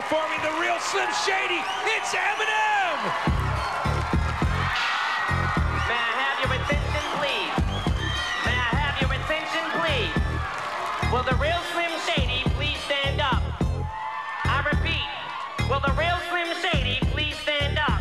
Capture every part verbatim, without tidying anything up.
performing the real Slim Shady, it's Eminem! May I have your attention, please? May I have your attention, please? Will the real Slim Shady please stand up? I repeat, will the real Slim Shady please stand up?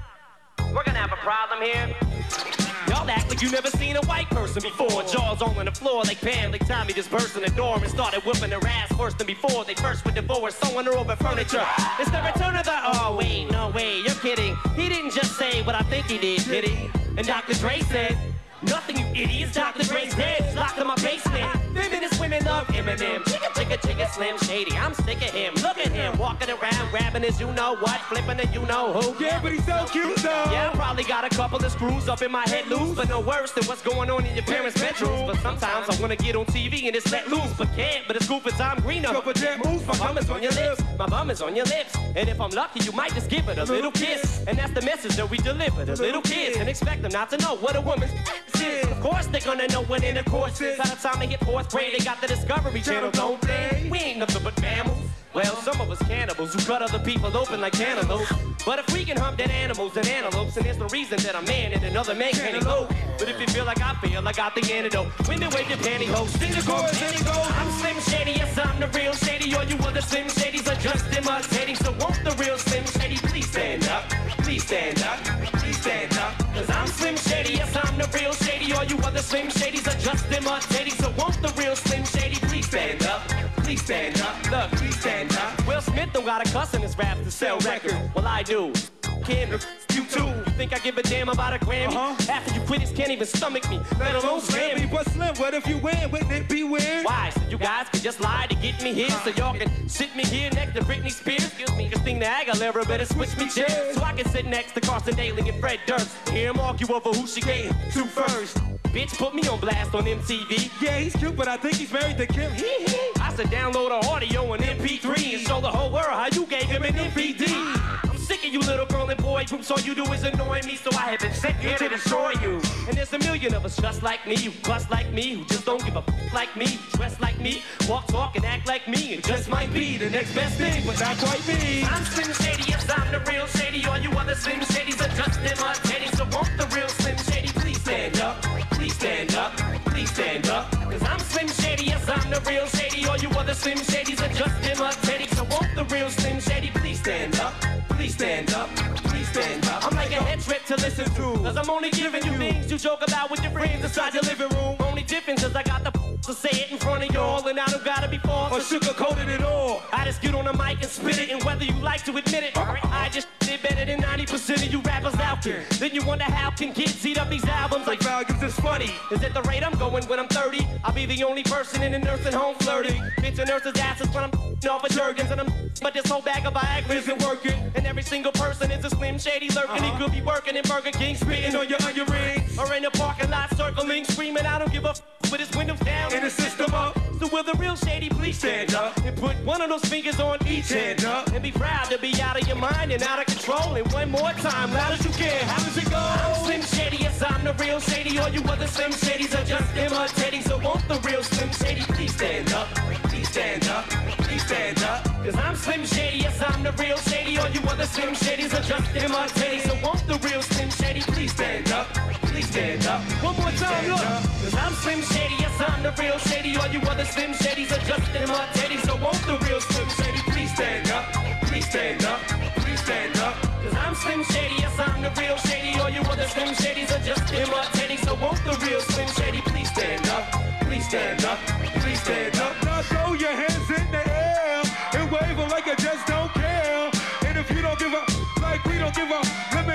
We're gonna have a problem here. Y'all act like you never seen a white person before. Jaws all on the floor like Pam, like Tommy just burst in the door and started whooping her ass worse than before. They first were divorced, sewing her over furniture. It's the return of the, oh wait, no way, you're kidding. He didn't just say what I think he did, did he? And Doctor Dre said, nothing, you idiots, Doctor Dre's dead, locked in my basement. Feminist women love Eminem. Chicka, chicka, chicka, Slim Shady, I'm sick of him. Look at him, walking around, grabbing his you-know-what, flipping the you-know-who. Yeah, but he's so cute, though. Yeah, I probably got a couple of screws up in my head loose, but no worse than what's going on in your parents' bedrooms. But sometimes I wanna get on T V and just let loose, but can't. But it's cool for Tom Green up. My bum is on your lips, my bum is on your lips. And if I'm lucky, you might just give it a little kiss. And that's the message that we deliver to little kids, and expect them not to know what a woman's is. Of course they're gonna know what intercourse is. By the time they hit fourth grade, they got the Discovery Channel, don't they? We ain't nothing but mammals. Well, some of us cannibals who cut other people open like cantaloupes. But if we can hump dead animals and antelopes, then there's no reason that a man and another man can't elope. But if you feel like I feel, I got the antidote. When they wave your pantyhose, sing the chorus and it goes. I'm Slim Shady, yes, I'm the real Shady. All you other Slim Shadys are just imitating. So won't the real Slim Shady please stand up? Please stand up, please stand up. Cause I'm Slim Shady, yes, I'm the real Shady. All you other Slim Shadys are just imitating. So won't the real Slim Shady please stand up? Please stand up, look, please stand up. Will Smith don't got a cuss in his rap to sell records. Well, I do. Kendrick, you too. You think I give a damn about a Grammy? Uh-huh. After you quit, he can't even stomach me, let alone slam me. But Slim, what if you win? Wouldn't it be weird? Why? So you guys can just lie to get me here, so y'all can sit me here next to Britney Spears. Excuse me, Christina Aguilera better switch me chairs, so I can sit next to Carson Daly and Fred Durst. Hear him argue over who she gave to first. Bitch, put me on blast on M T V. Yeah, he's cute, but I think he's married to Kim. I said download a audio on M P three and show the whole world how you gave him an M V D. I'm sick of you little girl and boy groups, all you do is annoy me, so I have been sent here to destroy you. And there's a million of us just like me, who bust like me, who just don't give a f like me, dress like me, walk, talk, and act like me, and just might be the next best thing, but not quite me. I'm Slim Shady, yes, I'm the real Shady. All you other Slim Shadys are just imitating, so won't the real Slim Shady please stand up? Please stand up, please stand up. Cause I'm Slim Shady, yes, I'm the real Shady. All you other Slim Shadys are just imitating. So won't the real Slim Shady please stand up? Please stand up, please stand up. I'm like a head trip to listen to, cause I'm only giving you things you joke about with your friends inside your living room. Only difference is I got the to say it in front of y'all, and I don't gotta be false or sugarcoated it all. I just get on the mic and spit it, and whether you like to admit it, I just did better than ninety percent of you rappers out there. Then you wonder how can kids eat up these albums like values? It's funny. Is at the rate I'm going when I'm thirty, I'll be the only person in the nursing home flirting. Bitch a nurse's asses when I'm off of Jergens, and I'm but this whole bag of Viagra isn't working. And every single person is a Slim Shady lurking. Uh-huh. He could be working in Burger King, spitting on your onion rings, or in the parking lot circling, screaming, I don't give a f with his windows down and the system up. So will the real Shady please stand up and put one of those fingers on each hand up and be proud to be out of your mind and out of control. And one more time, loud as you can, how does it go? I'm Slim Shady, yes, I'm the real Shady. All you other Slim Shadys are just imitating. So won't the real Slim Shady please stand up? Please stand up, please stand up. Cause I'm Slim Shady, yes, I'm the real Shady. All you other Slim Shadys are just imitating. So won't the real Slim Shady please stand up? Please stand up. One more time, look. Cause I'm Slim Shady, yes, I'm the real Shady. All you other Slim Shadys are just imitating. So won't the real Slim Shady please stand up? Please stand up, please stand up. Cause I'm Slim Shady, yes, I'm the real Shady. All you other Slim Shadys are just imitating. So won't the real Slim Shady please stand up? Please stand up, please stand up. Now throw your hands in the air and wave them like you just don't care. And if you don't give up, like we don't give up, let me